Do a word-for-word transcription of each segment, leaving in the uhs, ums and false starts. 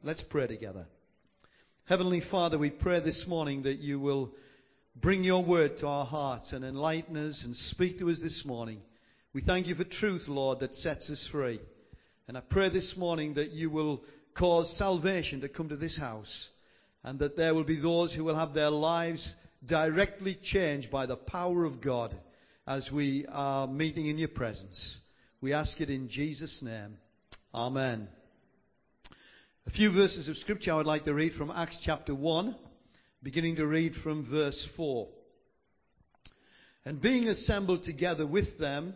Let's pray together. Heavenly Father, we pray this morning that you will bring your word to our hearts and enlighten us and speak to us this morning. We thank you for truth, Lord, that sets us free. And I pray this morning that you will cause salvation to come to this house, and that there will be those who will have their lives directly changed by the power of God as we are meeting in your presence. We ask it in Jesus' name. Amen. A few verses of scripture I would like to read from Acts chapter one, beginning to read from verse four. And being assembled together with them,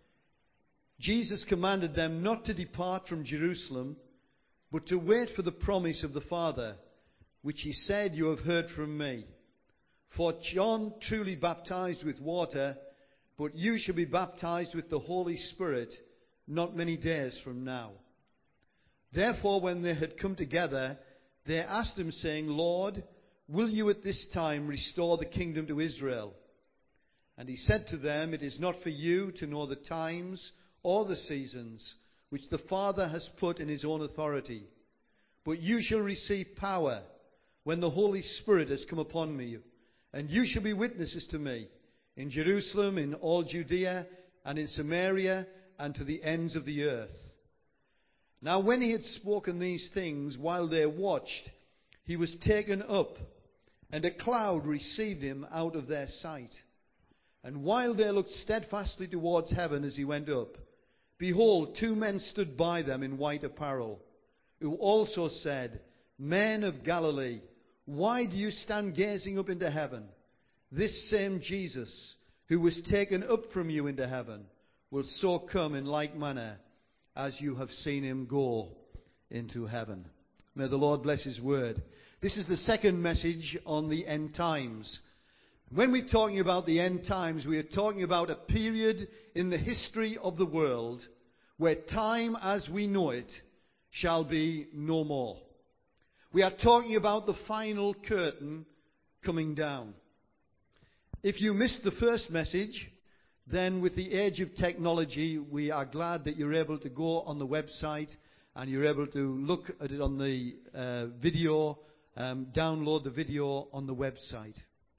Jesus commanded them not to depart from Jerusalem, but to wait for the promise of the Father, which he said, "You have heard from me. For John truly baptized with water, but you shall be baptized with the Holy Spirit not many days from now." Therefore, when they had come together, they asked him, saying, "Lord, will you at this time restore the kingdom to Israel?" And he said to them, "It is not for you to know the times or the seasons which the Father has put in his own authority, but you shall receive power when the Holy Spirit has come upon me, and you shall be witnesses to me in Jerusalem, in all Judea, and in Samaria, and to the ends of the earth." Now when he had spoken these things, while they watched, he was taken up, and a cloud received him out of their sight. And while they looked steadfastly towards heaven as he went up, behold, two men stood by them in white apparel, who also said, "Men of Galilee, why do you stand gazing up into heaven? This same Jesus, who was taken up from you into heaven, will so come in like manner as you have seen him go into heaven." May the Lord bless his word. This is the second message on the end times. When we're talking about the end times, we are talking about a period in the history of the world where time as we know it shall be no more. We are talking about the final curtain coming down. If you missed the first message, then with the age of technology, we are glad that you're able to go on the website and you're able to look at it on the uh, video, um, download the video on the website.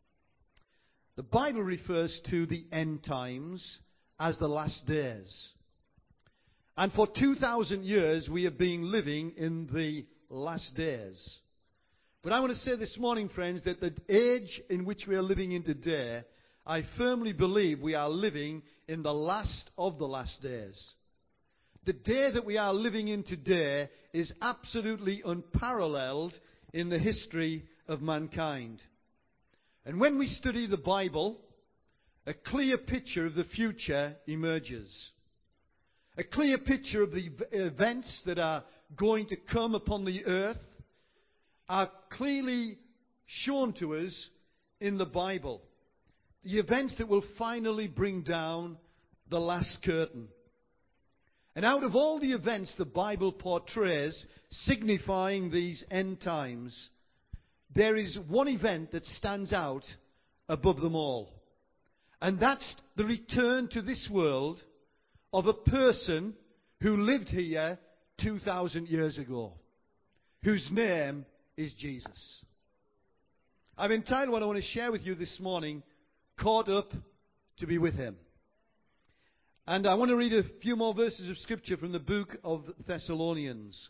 The Bible refers to the end times as the last days. And for two thousand years, we have been living in the last days. But I want to say this morning, friends, that the age in which we are living in today, I firmly believe we are living in the last of the last days. The day that we are living in today is absolutely unparalleled in the history of mankind. And when we study the Bible, a clear picture of the future emerges. A clear picture of the events that are going to come upon the earth are clearly shown to us in the Bible. The events that will finally bring down the last curtain. And out of all the events the Bible portrays signifying these end times, there is one event that stands out above them all. And that's the return to this world of a person who lived here two thousand years ago, whose name is Jesus. I've entitled what I want to share with you this morning, "Caught Up to Be With Him." And I want to read a few more verses of scripture from the book of Thessalonians.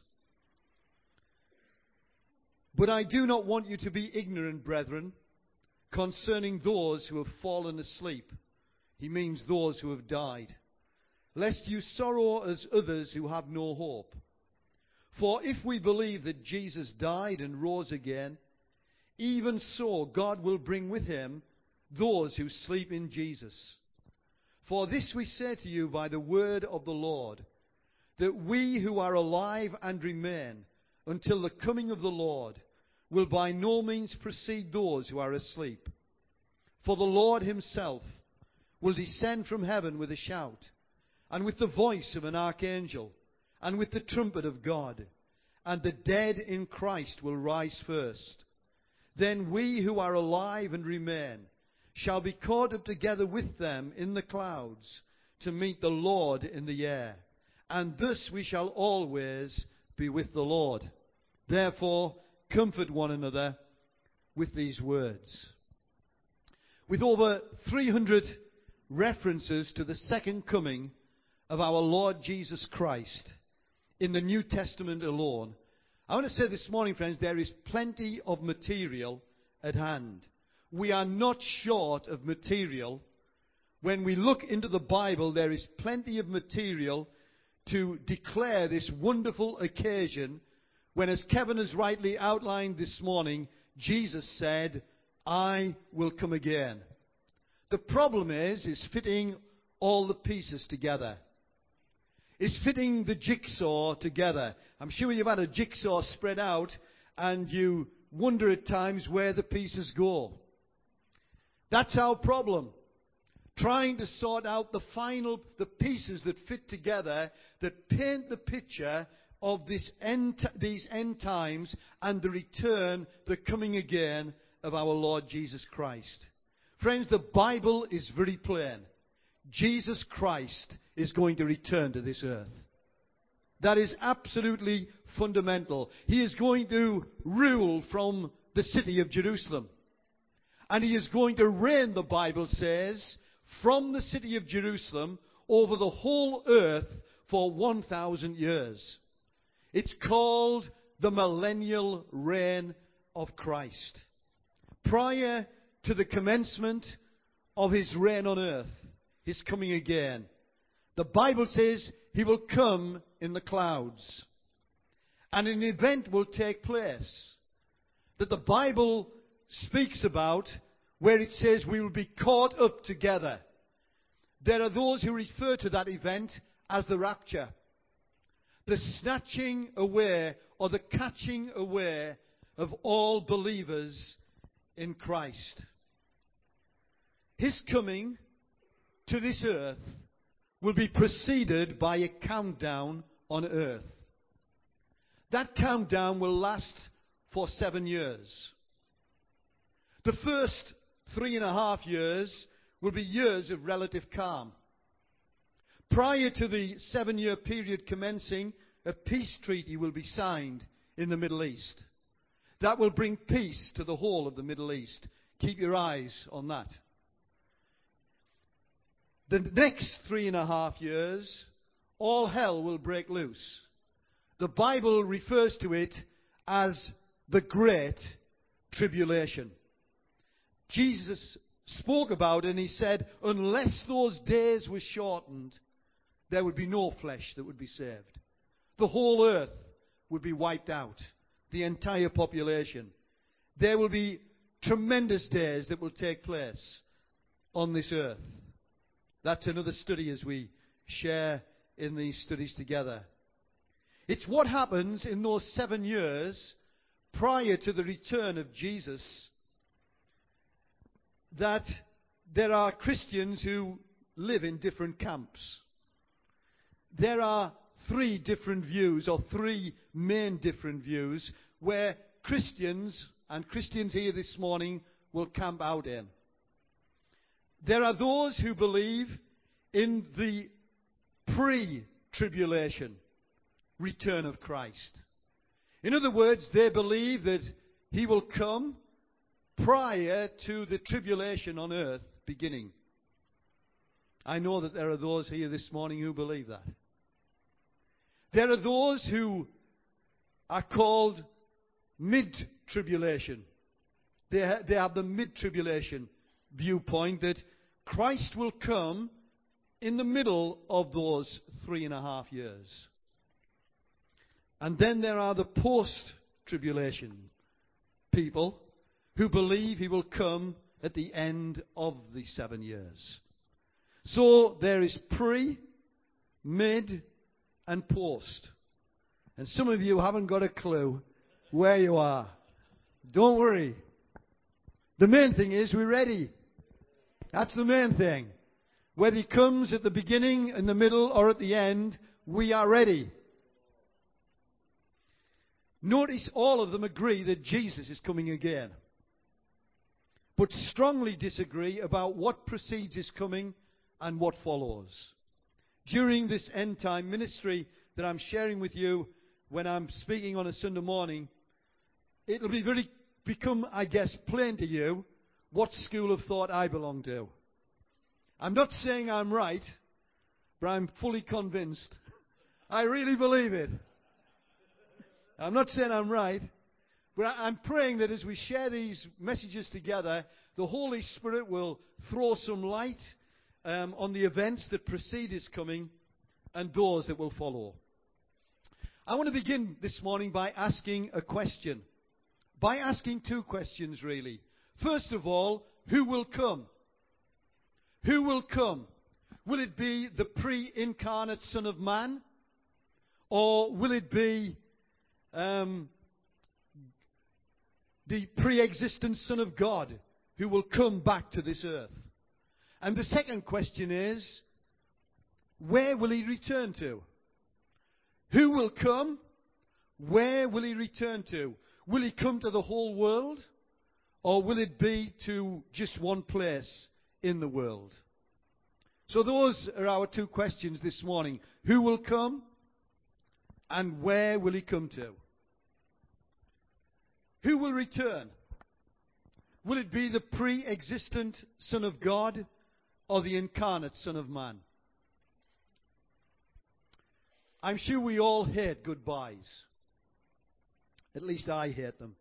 "But I do not want you to be ignorant, brethren, concerning those who have fallen asleep." He means those who have died. "Lest you sorrow as others who have no hope. For if we believe that Jesus died and rose again, even so God will bring with him those who sleep in Jesus. For this we say to you by the word of the Lord, that we who are alive and remain until the coming of the Lord will by no means precede those who are asleep. For the Lord himself will descend from heaven with a shout, and with the voice of an archangel, and with the trumpet of God, and the dead in Christ will rise first. Then we who are alive and remain shall be caught up together with them in the clouds to meet the Lord in the air. And thus we shall always be with the Lord. Therefore, comfort one another with these words. With over three hundred references to the second coming of our Lord Jesus Christ in the New Testament alone, I want to say this morning, friends, there is plenty of material at hand. We are not short of material. When we look into the Bible, there is plenty of material to declare this wonderful occasion when, as Kevin has rightly outlined this morning, Jesus said, I will come again. The problem is, is fitting all the pieces together. Is fitting the jigsaw together. I'm sure you've had a jigsaw spread out and you wonder at times where the pieces go. That's our problem. Trying to sort out the final, the pieces that fit together, that paint the picture of this end, these end times and the return, the coming again of our Lord Jesus Christ. Friends, the Bible is very plain. Jesus Christ is going to return to this earth. That is absolutely fundamental. He is going to rule from the city of Jerusalem. And he is going to reign, the Bible says, from the city of Jerusalem over the whole earth for one thousand years. It's called the millennial reign of Christ. Prior to the commencement of his reign on earth, his coming again, the Bible says he will come in the clouds. And an event will take place that the Bible speaks about, where it says we will be caught up together. There are those who refer to that event as the rapture. The snatching away or the catching away of all believers in Christ. His coming to this earth will be preceded by a countdown on earth. That countdown will last for seven years. The first three and a half years will be years of relative calm. Prior to the seven-year period commencing, a peace treaty will be signed in the Middle East. That will bring peace to the whole of the Middle East. Keep your eyes on that. The next three and a half years, all hell will break loose. The Bible refers to it as the Great Tribulation. Jesus spoke about it and he said, unless those days were shortened, there would be no flesh that would be saved. The whole earth would be wiped out. The entire population. There will be tremendous days that will take place on this earth. That's another study as we share in these studies together. It's what happens in those seven years prior to the return of Jesus that there are Christians who live in different camps. There are three different views, or three main different views, where Christians, and Christians here this morning, will camp out in. There are those who believe in the pre-tribulation return of Christ. In other words, they believe that he will come prior to the tribulation on earth beginning. I know that there are those here this morning who believe that. There are those who are called mid-tribulation. They, ha- they have the mid-tribulation viewpoint that Christ will come in the middle of those three and a half years. And then there are the post-tribulation people who believe he will come at the end of the seven years. So there is pre, mid, and post. And some of you haven't got a clue where you are. Don't worry. The main thing is we're ready. That's the main thing. Whether he comes at the beginning, in the middle, or at the end, we are ready. Notice all of them agree that Jesus is coming again, but strongly disagree about what precedes his coming and what follows. During this end time ministry that I'm sharing with you when I'm speaking on a Sunday morning, it'll be very become, I guess, plain to you what school of thought I belong to. I'm not saying I'm right, but I'm fully convinced. I really believe it. I'm not saying I'm right, but I'm praying that as we share these messages together, the Holy Spirit will throw some light um, on the events that precede His coming and those that will follow. I want to begin this morning by asking a question. By asking two questions, really. First of all, who will come? Who will come? Will it be the pre-incarnate Son of Man? Or will it be um, the pre-existent Son of God who will come back to this earth? And the second question is, where will He return to? Who will come? Where will He return to? Will He come to the whole world? Or will it be to just one place in the world? So those are our two questions this morning. Who will come? And where will He come to? Who will return? Will it be the pre-existent Son of God or the incarnate Son of Man? I'm sure we all hate goodbyes. At least I hate them.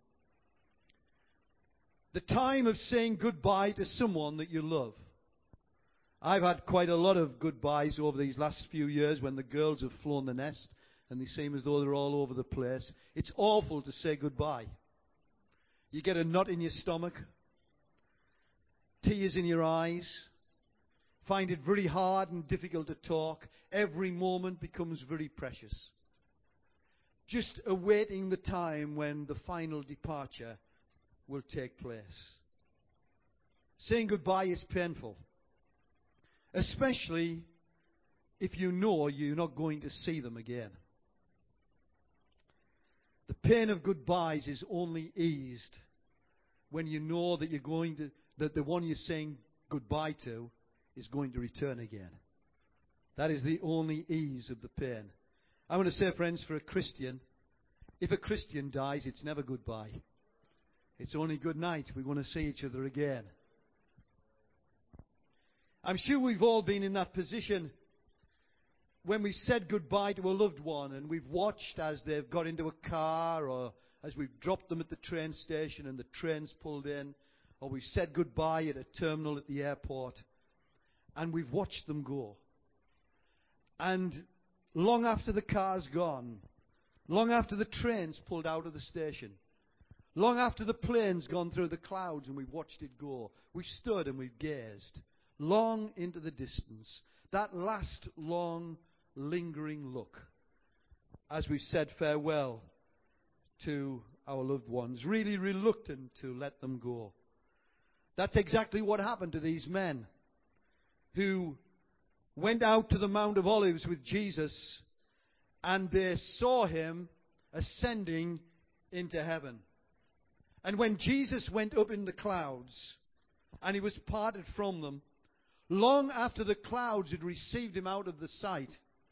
The time of saying goodbye to someone that you love. I've had quite a lot of goodbyes over these last few years when the girls have flown the nest and they seem as though they're all over the place. It's awful to say goodbye. You get a knot in your stomach, tears in your eyes, find it very hard and difficult to talk. Every moment becomes very precious. Just awaiting the time when the final departure will take place. Saying goodbye is painful, especially if you know you're not going to see them again. The pain of goodbyes is only eased when you know that you're going to, that the one you're saying goodbye to is going to return again. That is the only ease of the pain. I want to say, friends, for a Christian, if a Christian dies, it's never goodbye. It's only good night. We want to see each other again. I'm sure we've all been in that position when we said goodbye to a loved one and we've watched as they've got into a car, or as we've dropped them at the train station and the train's pulled in, or we've said goodbye at a terminal at the airport, and we've watched them go. And long after the car's gone, long after the train's pulled out of the station, long after the plane's gone through the clouds and we've watched it go, we've stood and we've gazed long into the distance. That last long, lingering look as we've said farewell to our loved ones, really reluctant to let them go. That's exactly what happened to these men who went out to the Mount of Olives with Jesus, and they saw Him ascending into heaven. And when Jesus went up in the clouds and He was parted from them, long after the clouds had received Him out of the sight,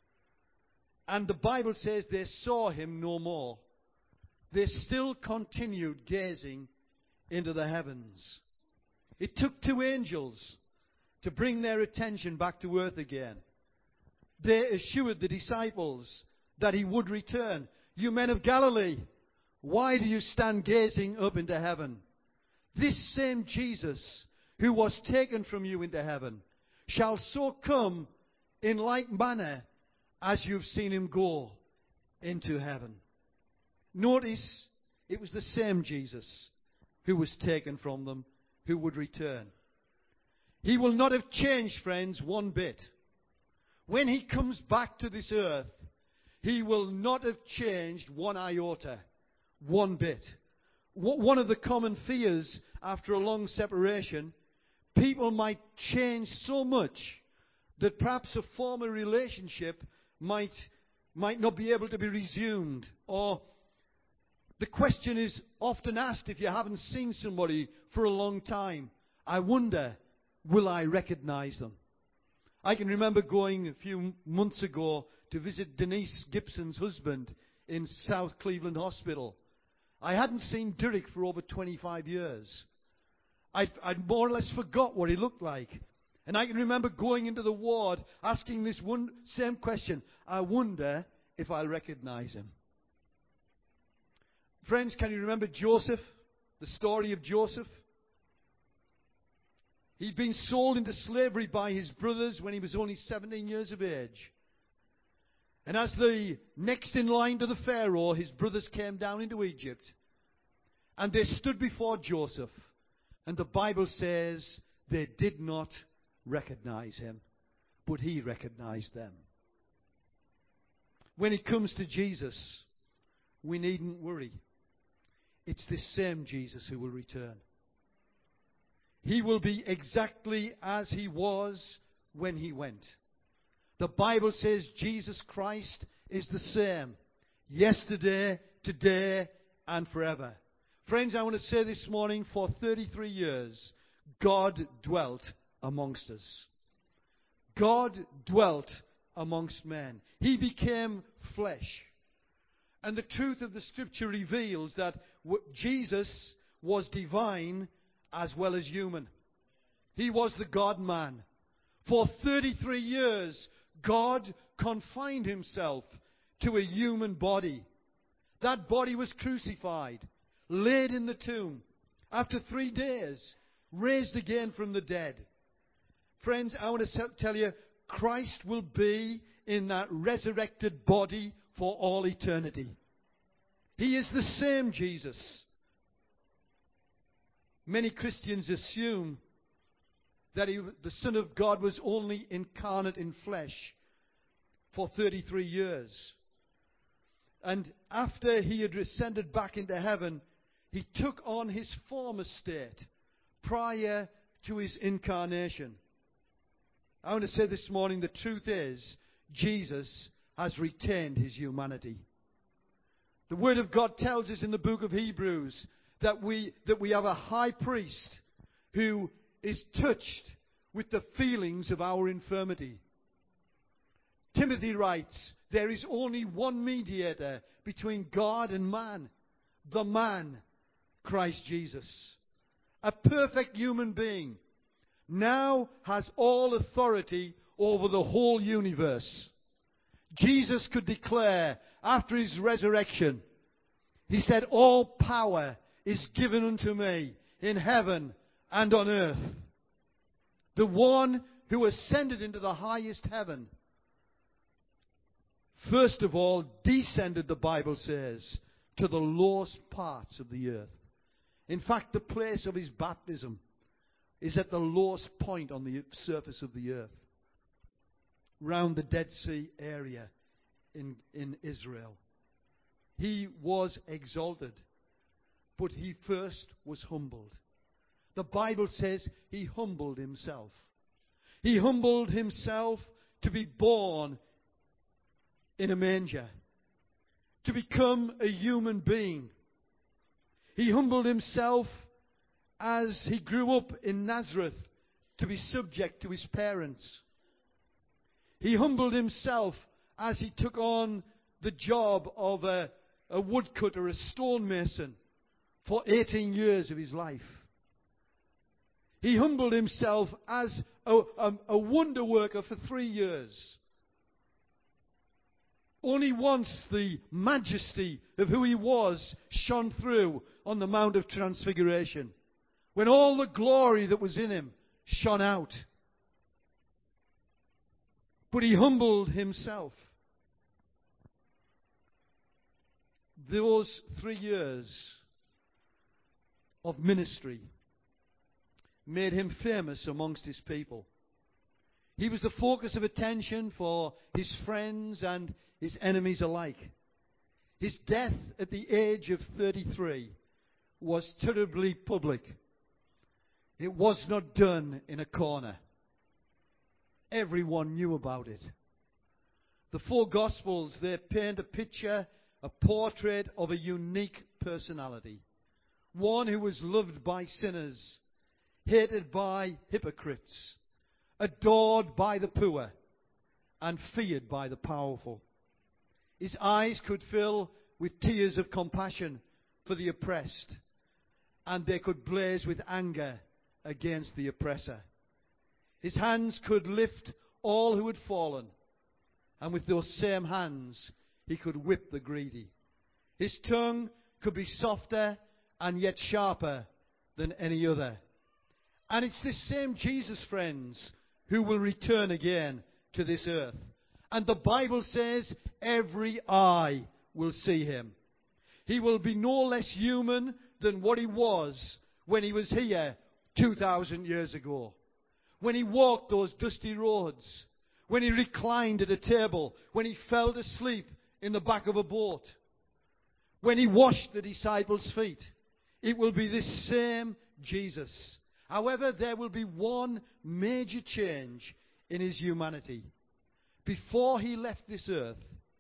and the Bible says they saw Him no more, they still continued gazing into the heavens. It took two angels to bring their attention back to earth again. They assured the disciples that He would return. You men of Galilee, why do you stand gazing up into heaven? This same Jesus who was taken from you into heaven shall so come in like manner as you've seen Him go into heaven. Notice, it was the same Jesus who was taken from them who would return. He will not have changed, friends, one bit. When He comes back to this earth, He will not have changed one iota, one bit. One of the common fears after a long separation, people might change so much that perhaps a former relationship might, might not be able to be resumed. Or the question is often asked if you haven't seen somebody for a long time, I wonder, will I recognize them? I can remember going a few months ago to visit Denise Gibson's husband in South Cleveland Hospital. I hadn't seen Derek for over twenty-five years. I'd, I'd more or less forgot what he looked like. And I can remember going into the ward asking this one same question. I wonder if I'll recognize him. Friends, can you remember Joseph? The story of Joseph? He'd been sold into slavery by his brothers when he was only seventeen years of age. And as the next in line to the Pharaoh, his brothers came down into Egypt. And they stood before Joseph. And the Bible says they did not recognize him, but he recognized them. When it comes to Jesus, we needn't worry. It's this same Jesus who will return. He will be exactly as he was when he went. The Bible says Jesus Christ is the same yesterday, today, and forever. Friends, I want to say this morning, for thirty-three years, God dwelt amongst us. God dwelt amongst men. He became flesh. And the truth of the Scripture reveals that Jesus was divine as well as human. He was the God-man. For thirty-three years, God confined himself to a human body. That body was crucified, laid in the tomb. After three days, raised again from the dead. Friends, I want to tell you, Christ will be in that resurrected body for all eternity. He is the same Jesus. Many Christians assume that he, the Son of God was only incarnate in flesh for thirty-three years. And after he had ascended back into heaven, he took on his former state prior to his incarnation. I want to say this morning, the truth is, Jesus has retained his humanity. The Word of God tells us in the book of Hebrews that we, that we have a high priest who is touched with the feelings of our infirmity. Timothy writes, there is only one mediator between God and man, the man, Christ Jesus. A perfect human being now has all authority over the whole universe. Jesus could declare after his resurrection, he said, all power is given unto me in heaven and on earth. The one who ascended into the highest heaven, first of all, descended, the Bible says, to the lowest parts of the earth. In fact, the place of his baptism is at the lowest point on the surface of the earth, round the Dead Sea area in, in Israel. He was exalted, but he first was humbled. The Bible says he humbled himself. He humbled himself to be born in a manger, to become a human being. He humbled himself as he grew up in Nazareth to be subject to his parents. He humbled himself as he took on the job of a, a woodcutter, a stonemason, for eighteen years of his life. He humbled himself as a, a, a wonder worker for three years. Only once the majesty of who he was shone through on the Mount of Transfiguration, when all the glory that was in him shone out. But he humbled himself. Those three years of ministry made him famous amongst his people. He was the focus of attention for his friends and his enemies alike. His death at the age of thirty-three was terribly public. It was not done in a corner. Everyone knew about it. The four Gospels, they paint a picture, a portrait of a unique personality. One who was loved by sinners, hated by hypocrites, adored by the poor, and feared by the powerful. His eyes could fill with tears of compassion for the oppressed, and they could blaze with anger against the oppressor. His hands could lift all who had fallen, and with those same hands he could whip the greedy. His tongue could be softer and yet sharper than any other. And it's this same Jesus, friends, who will return again to this earth. And the Bible says every eye will see him. He will be no less human than what he was when he was here two thousand years ago. When he walked those dusty roads. When he reclined at a table. When he fell asleep in the back of a boat. When he washed the disciples' feet. It will be this same Jesus. However, there will be one major change in his humanity. Before he left this earth,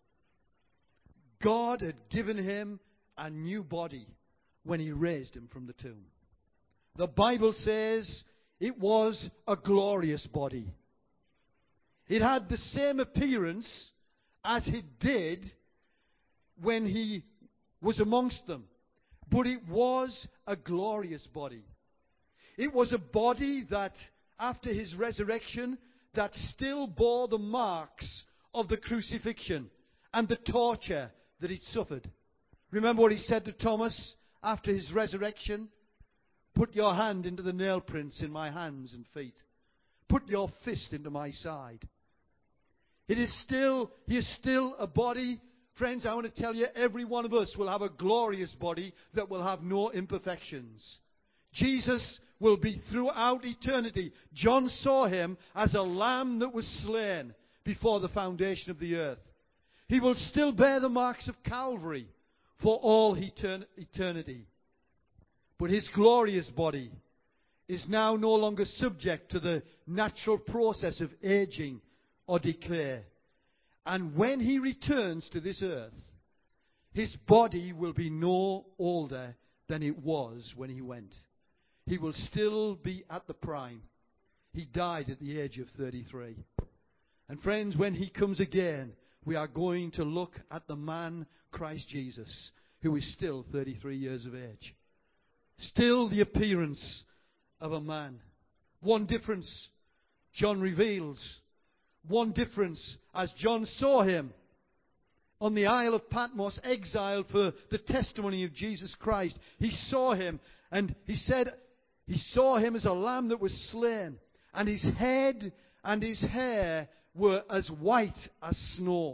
God had given him a new body when he raised him from the tomb. The Bible says it was a glorious body. It had the same appearance as it did when he was amongst them. But it was a glorious body. It was a body that, after his resurrection, that still bore the marks of the crucifixion and the torture that he'd suffered. Remember what he said to Thomas after his resurrection? Put your hand into the nail prints in my hands and feet. Put your fist into my side. It is still, he is still a body. Friends, I want to tell you, every one of us will have a glorious body that will have no imperfections. Jesus will be throughout eternity. John saw him as a lamb that was slain before the foundation of the earth. He will still bear the marks of Calvary for all etern- eternity. But his glorious body is now no longer subject to the natural process of aging or decay. And when he returns to this earth, his body will be no older than it was when he went. He will still be at the prime. He died at the age of thirty-three. And friends, when he comes again, we are going to look at the man, Christ Jesus, who is still thirty-three years of age. Still the appearance of a man. One difference, John reveals. One difference, as John saw him on the Isle of Patmos, exiled for the testimony of Jesus Christ. He saw him, and he said he saw him as a lamb that was slain, and his head and his hair were as white as snow.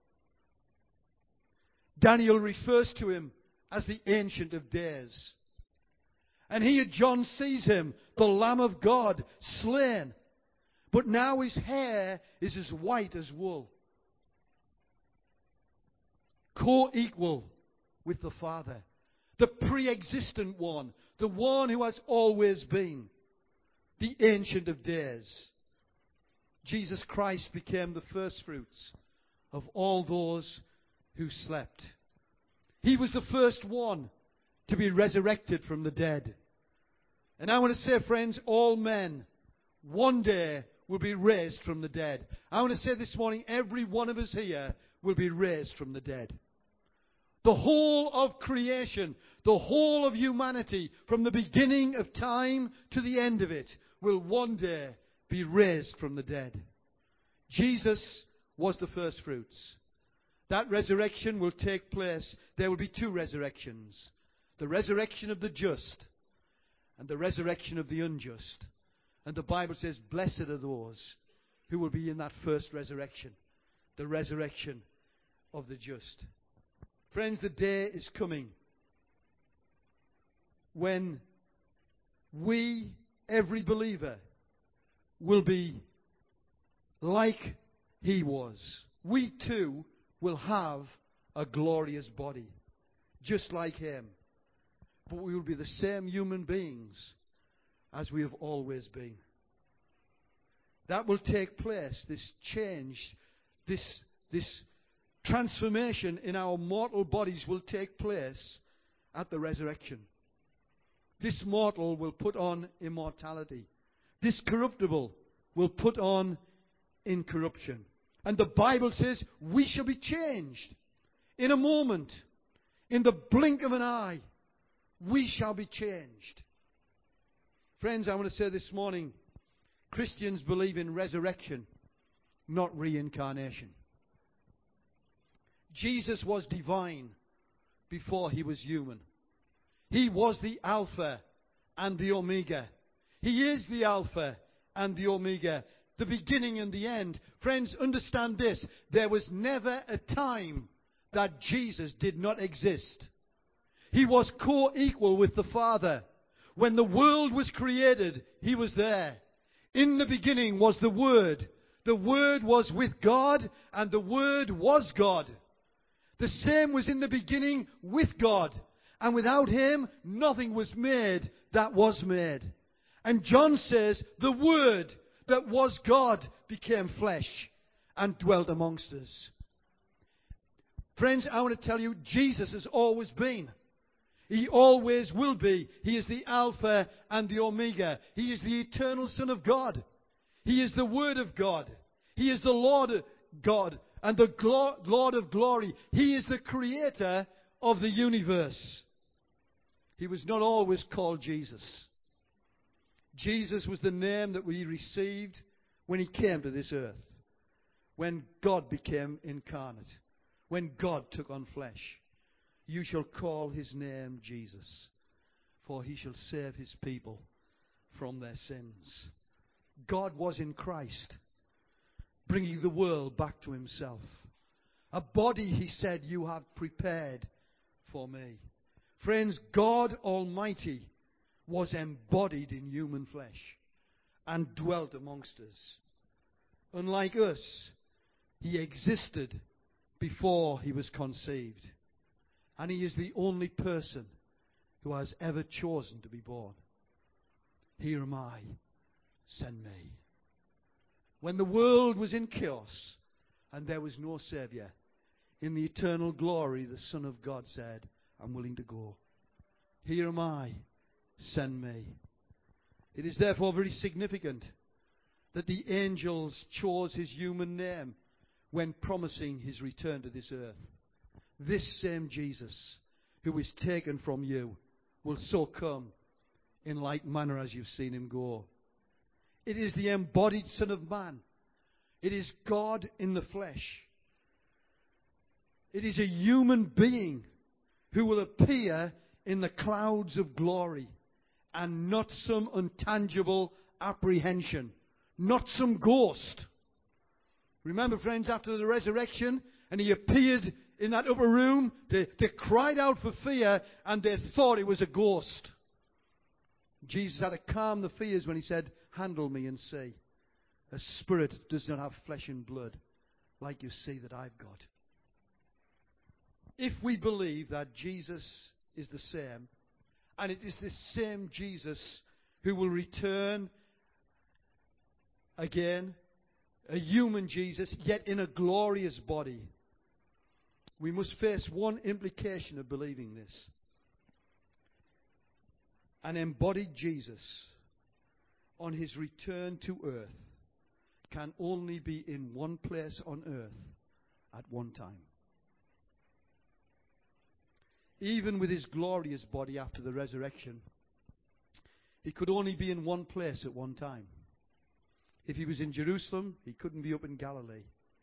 Daniel refers to him as the Ancient of Days. And here John sees him, the Lamb of God, slain. But now his hair is as white as wool. Co-equal with the Father. The pre-existent one. The one who has always been. The Ancient of Days. Jesus Christ became the first fruits of all those who slept. He was the first one to be resurrected from the dead. And I want to say, friends, all men one day will be raised from the dead. I want to say this morning, every one of us here will be raised from the dead. The whole of creation, the whole of humanity, from the beginning of time to the end of it, will one day be raised from the dead. Jesus was the first fruits. That resurrection will take place. There will be two resurrections. The resurrection of the just and the resurrection of the unjust. And the Bible says, blessed are those who will be in that first resurrection. The resurrection of the just. Friends, the day is coming when we, every believer, will be like he was. We too will have a glorious body, just like him. But we will be the same human beings as we have always been. That will take place, this change, this, this transformation in our mortal bodies will take place at the resurrection. This mortal will put on immortality. This corruptible will put on incorruption. And the Bible says we shall be changed in a moment, in the blink of an eye. we shall be changed. Friends, I want to say this morning, Christians believe in resurrection, not reincarnation. Jesus was divine before he was human. He was the Alpha and the Omega. He is the Alpha and the Omega, the beginning and the end. Friends, understand this. There was never a time that Jesus did not exist. He was co-equal with the Father. When the world was created, he was there. In the beginning was the Word. The Word was with God, and the Word was God. The same was in the beginning with God. And without him, nothing was made that was made. And John says, the Word that was God became flesh and dwelt amongst us. Friends, I want to tell you, Jesus has always been. He always will be. He is the Alpha and the Omega. He is the eternal Son of God. He is the Word of God. He is the Lord God and the glo- Lord of glory. He is the creator of the universe. He was not always called Jesus. Jesus was the name that we received when he came to this earth. When God became incarnate. When God took on flesh. You shall call his name Jesus, for he shall save his people from their sins. God was in Christ, bringing the world back to himself. A body, he said, you have prepared for me. Friends, God Almighty was embodied in human flesh and dwelt amongst us. Unlike us, he existed before he was conceived. And he is the only person who has ever chosen to be born. Here am I, send me. When the world was in chaos and there was no Saviour, in the eternal glory the Son of God said, I'm willing to go. Here am I, send me. It is therefore very significant that the angels chose his human name when promising his return to this earth. This same Jesus who is taken from you will so come in like manner as you've seen him go. It is the embodied Son of Man. It is God in the flesh. It is a human being who will appear in the clouds of glory and not some intangible apprehension, not some ghost. Remember, friends, after the resurrection, and he appeared in that upper room, they, they cried out for fear, and they thought it was a ghost. Jesus had to calm the fears when he said, handle me and see. A spirit does not have flesh and blood, like you see that I've got. If we believe that Jesus is the same, and it is this same Jesus who will return again, a human Jesus, yet in a glorious body, we must face one implication of believing this. An embodied Jesus on his return to earth can only be in one place on earth at one time. Even with his glorious body after the resurrection, he could only be in one place at one time. If he was in Jerusalem, he couldn't be up in Galilee.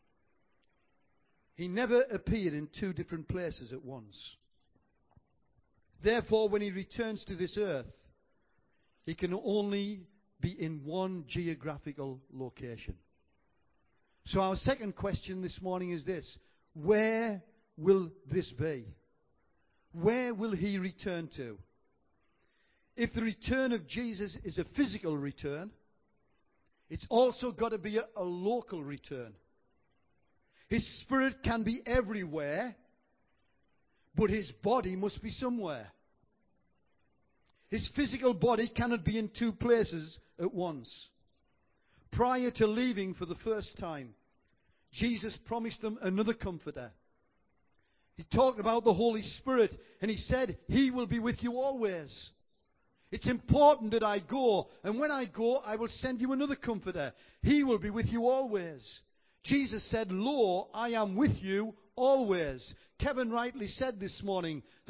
He never appeared in two different places at once. Therefore, when he returns to this earth, he can only be in one geographical location. So our second question this morning is this: where will this be? Where will he return to? If the return of Jesus is a physical return, it's also got to be a, a local return. His spirit can be everywhere, but his body must be somewhere. His physical body cannot be in two places at once. Prior to leaving for the first time, Jesus promised them another comforter. He talked about the Holy Spirit, and he said, he will be with you always. It's important that I go, and when I go, I will send you another comforter. He will be with you always. Jesus said, lo, I am with you always. Kevin rightly said this morning that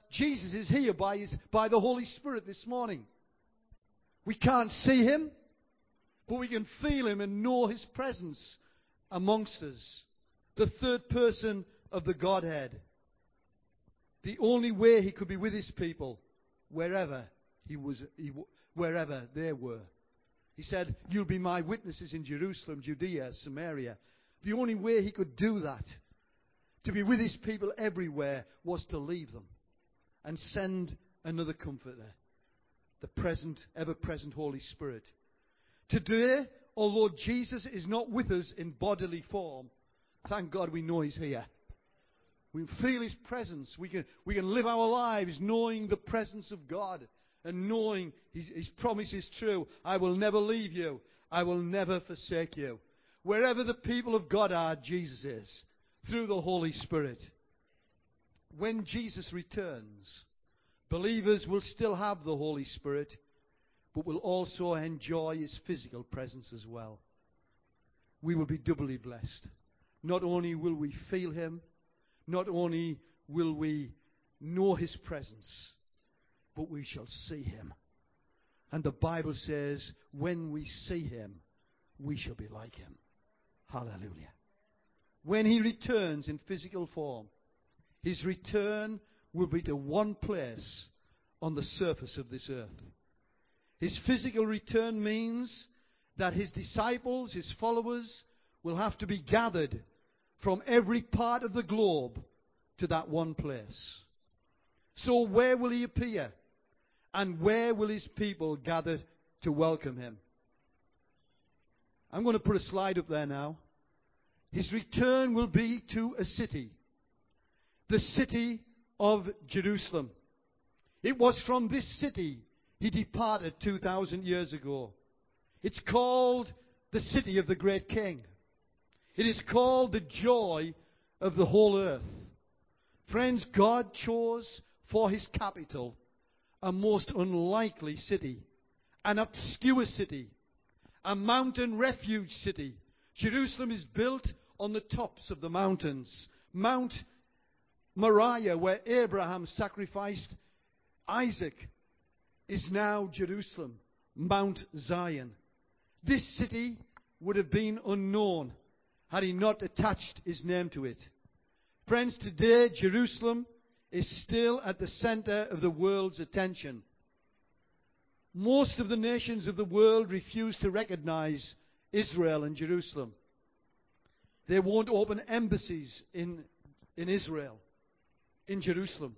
Jesus is here by, his, by the Holy Spirit this morning. We can't see him, but we can feel him and know his presence amongst us. The third person of the Godhead. The only way he could be with his people, wherever he was, he, wherever they were. He said, you'll be my witnesses in Jerusalem, Judea, Samaria. The only way he could do that, to be with his people everywhere, was to leave them and send another comforter, the present, ever-present Holy Spirit. Today, although Jesus is not with us in bodily form, thank God we know he's here. We feel his presence. We can, we can live our lives knowing the presence of God and knowing his, his promise is true. I will never leave you. I will never forsake you. Wherever the people of God are, Jesus is, through the Holy Spirit. When Jesus returns, believers will still have the Holy Spirit, but will also enjoy his physical presence as well. We will be doubly blessed. Not only will we feel him, not only will we know his presence, but we shall see him. And the Bible says, when we see him, we shall be like him. Hallelujah. When he returns in physical form, his return will be to one place on the surface of this earth. His physical return means that his disciples, his followers, will have to be gathered from every part of the globe to that one place. So where will he appear? And where will his people gather to welcome him? I'm going to put a slide up there now. His return will be to a city. The city of Jerusalem. It was from this city he departed two thousand years ago. It's called the city of the great king. It is called the joy of the whole earth. Friends, God chose for his capital a most unlikely city, an obscure city, a mountain refuge city. Jerusalem is built on the tops of the mountains. Mount Moriah, where Abraham sacrificed Isaac, is now Jerusalem, Mount Zion. This city would have been unknown had he not attached his name to it. Friends, today Jerusalem is still at the center of the world's attention. Most of the nations of the world refuse to recognize Israel and Jerusalem. They won't open embassies in, in Israel, in Jerusalem.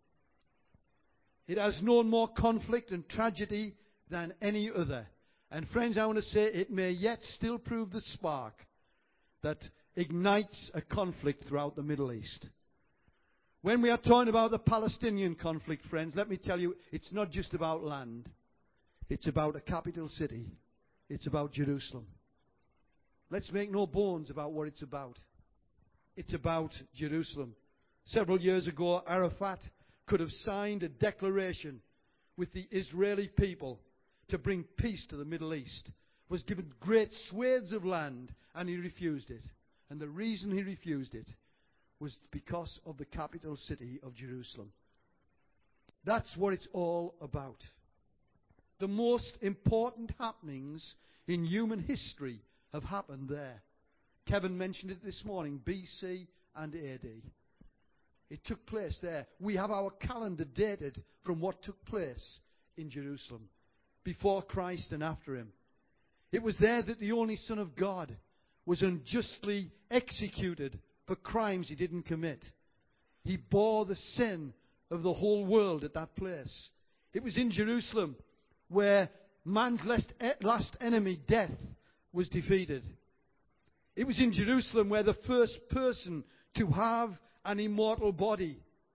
It has known more conflict and tragedy than any other. And friends, I want to say it may yet still prove the spark that ignites a conflict throughout the Middle East. When we are talking about the Palestinian conflict, friends, let me tell you, it's not just about land. It's about a capital city. It's about Jerusalem. Let's make no bones about what it's about. It's about Jerusalem. Several years ago, Arafat could have signed a declaration with the Israeli people to bring peace to the Middle East. Was given great swathes of land, and he refused it. And the reason he refused it was because of the capital city of Jerusalem. That's what it's all about. The most important happenings in human history have happened there. Kevin mentioned it this morning, B C and A D. It took place there. We have our calendar dated from what took place in Jerusalem, before Christ and after him. It was there that the only Son of God was unjustly executed for crimes he didn't commit. He bore the sin of the whole world at that place. It was in Jerusalem where man's last, last enemy, death, was defeated. It was in Jerusalem where the first person to have an immortal body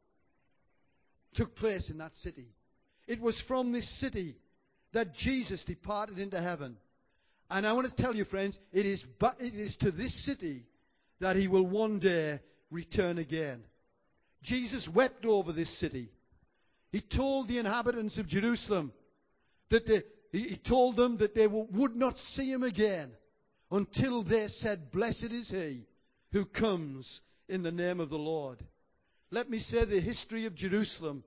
took place in that city. It was from this city that Jesus departed into heaven. And I want to tell you, friends, it is, but it is to this city that he will one day return again. Jesus wept over this city. He told the inhabitants of Jerusalem that they, he told them that they would not see him again until they said, "Blessed is he who comes in the name of the Lord." Let me say the history of Jerusalem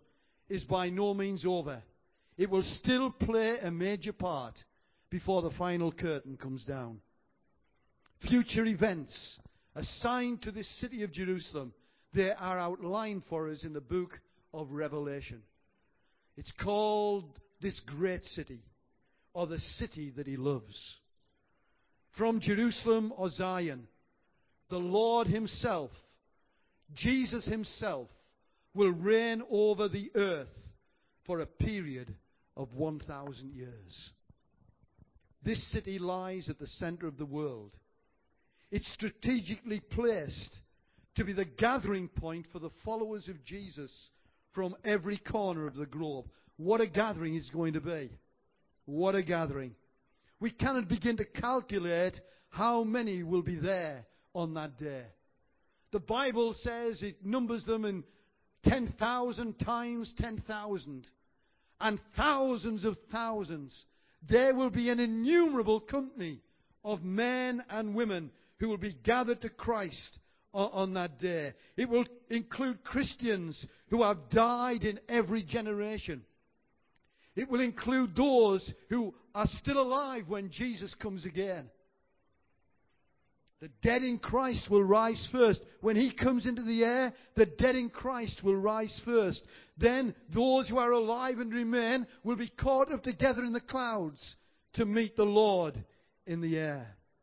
is by no means over. It will still play a major part before the final curtain comes down. Future events assigned to this city of Jerusalem, they are outlined for us in the book of Revelation. It's called this great city, or the city that he loves. From Jerusalem or Zion, the Lord himself, Jesus himself, will reign over the earth for a period of one thousand years. This city lies at the center of the world. It's strategically placed to be the gathering point for the followers of Jesus from every corner of the globe. What a gathering it's going to be. What a gathering. We cannot begin to calculate how many will be there on that day. The Bible says it numbers them in ten thousand times ten thousand. And thousands of thousands. There will be an innumerable company of men and women who will be gathered to Christ on, on that day. It will include Christians who have died in every generation. It will include those who are still alive when Jesus comes again. The dead in Christ will rise first. When he comes into the air, the dead in Christ will rise first. Then those who are alive and remain will be caught up together in the clouds to meet the Lord in the air.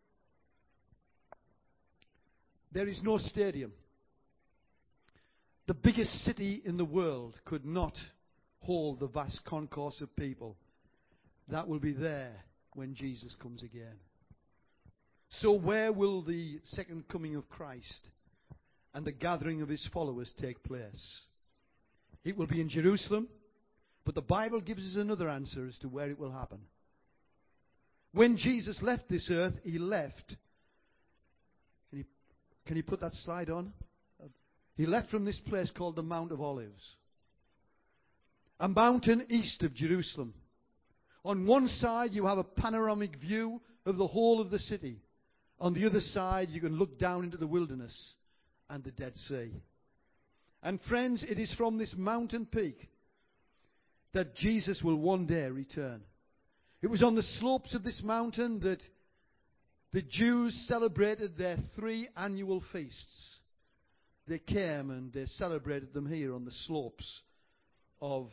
There is no stadium. The biggest city in the world could not hold the vast concourse of people that will be there when Jesus comes again. So where will the second coming of Christ and the gathering of his followers take place? It will be in Jerusalem, but the Bible gives us another answer as to where it will happen. When Jesus left this earth, he left. Can you, can you put that slide on? He left from this place called the Mount of Olives, a mountain east of Jerusalem. On one side, you have a panoramic view of the whole of the city. On the other side, you can look down into the wilderness and the Dead Sea. And friends, it is from this mountain peak that Jesus will one day return. It was on the slopes of this mountain that the Jews celebrated their three annual feasts. They came and they celebrated them here on the slopes of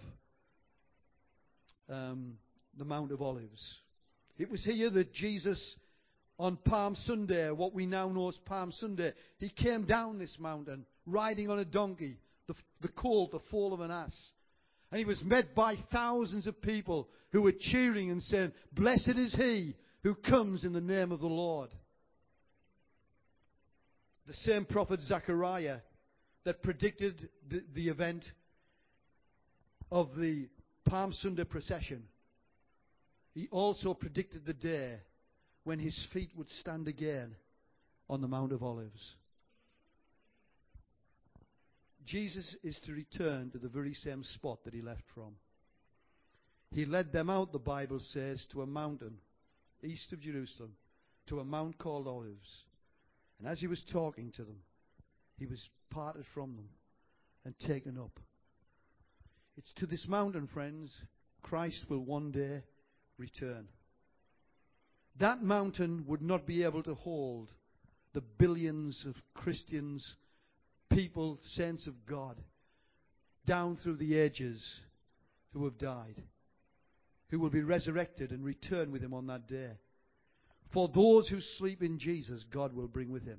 um, the Mount of Olives. It was here that Jesus, on Palm Sunday, what we now know as Palm Sunday, he came down this mountain riding on a donkey, the, the colt, the foal of an ass. And he was met by thousands of people who were cheering and saying, "Blessed is he who comes in the name of the Lord." The same prophet Zechariah that predicted the, the event of the Palm Sunday procession, he also predicted the day when his feet would stand again on the Mount of Olives. Jesus is to return to the very same spot that he left from. He led them out, the Bible says, to a mountain east of Jerusalem, to a mount called Olives. And as he was talking to them, he was parted from them and taken up. It's to this mountain, friends, Christ will one day return. That mountain would not be able to hold the billions of Christians, people, saints of God, down through the ages who have died, who will be resurrected and return with him on that day. For those who sleep in Jesus, God will bring with him.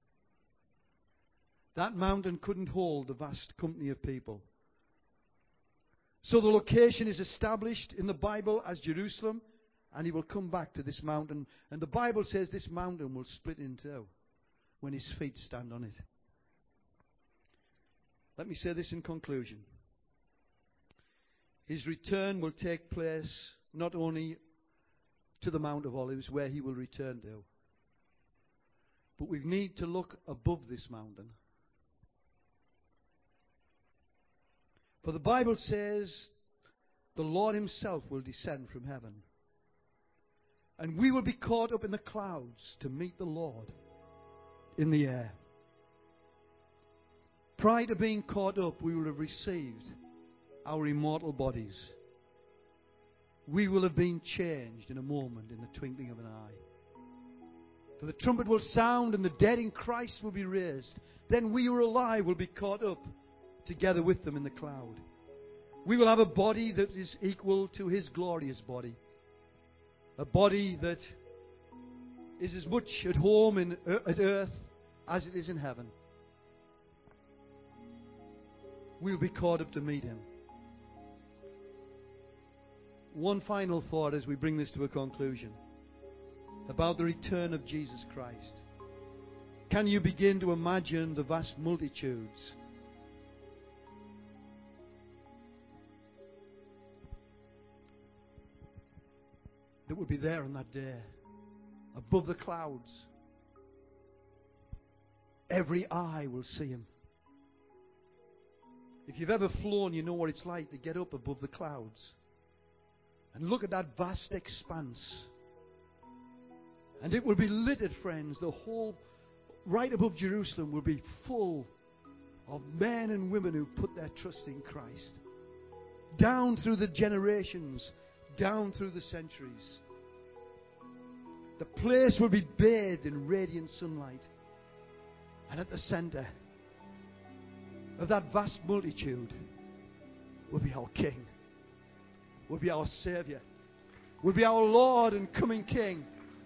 That mountain couldn't hold the vast company of people. So the location is established in the Bible as Jerusalem, and he will come back to this mountain. And the Bible says this mountain will split in two when his feet stand on it. Let me say this in conclusion. His return will take place not only to the Mount of Olives, where he will return to, but we need to look above this mountain. For the Bible says the Lord himself will descend from heaven, and we will be caught up in the clouds to meet the Lord in the air. Prior to being caught up, we will have received our immortal bodies, we will have been changed in a moment, in the twinkling of an eye. For the trumpet will sound, and the dead in Christ will be raised. Then we who are alive will be caught up together with them in the cloud. We will have a body that is equal to His glorious body. A body that is as much at home in, at earth as it is in heaven. We'll be caught up to meet Him. One final thought as we bring this to a conclusion about the return of Jesus Christ. Can you begin to imagine the vast multitudes that will be there on that day, above the clouds? Every eye will see Him. If you've ever flown, you know what it's like to get up above the clouds and look at that vast expanse. And it will be littered, friends. The whole, right above Jerusalem, will be full of men and women who put their trust in Christ. Down through the generations, down through the centuries. The place will be bathed in radiant sunlight. And at the center of that vast multitude will be our King, will be our Savior, will be our Lord and coming King.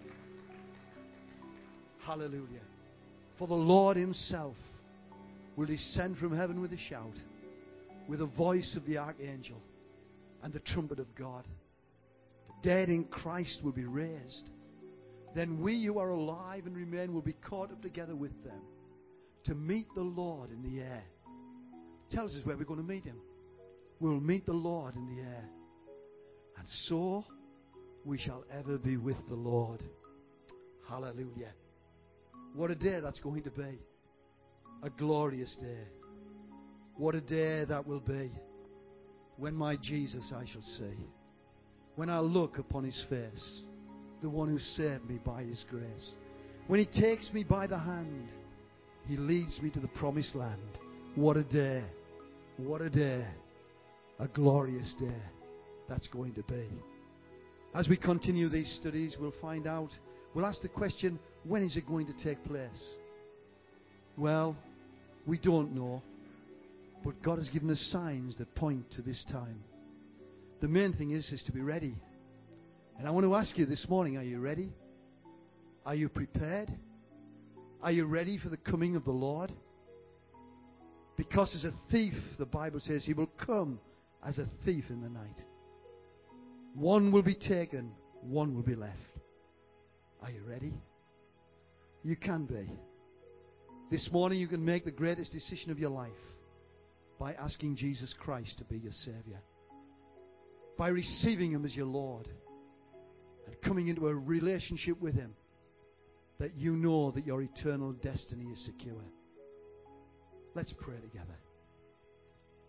Hallelujah. For the Lord Himself will descend from heaven with a shout, with the voice of the archangel and the trumpet of God. The dead in Christ will be raised. Then we who are alive and remain will be caught up together with them to meet the Lord in the air. It tells us where we're going to meet Him. We'll meet the Lord in the air. And so we shall ever be with the Lord. Hallelujah. What a day that's going to be. A glorious day. What a day that will be when my Jesus I shall see. When I look upon His face, the one who saved me by His grace. When He takes me by the hand, He leads me to the promised land. What a day. What a day. A glorious day that's going to be. As we continue these studies, we'll find out, we'll ask the question, when is it going to take place? Well, we don't know. But God has given us signs that point to this time. The main thing is, is to be ready. And I want to ask you this morning, are you ready? Are you prepared? Are you ready for the coming of the Lord? Because as a thief, the Bible says, He will come as a thief in the night. One will be taken, one will be left. Are you ready? You can be. This morning you can make the greatest decision of your life by asking Jesus Christ to be your Savior. By receiving Him as your Lord and coming into a relationship with Him that you know that your eternal destiny is secure. Let's pray together.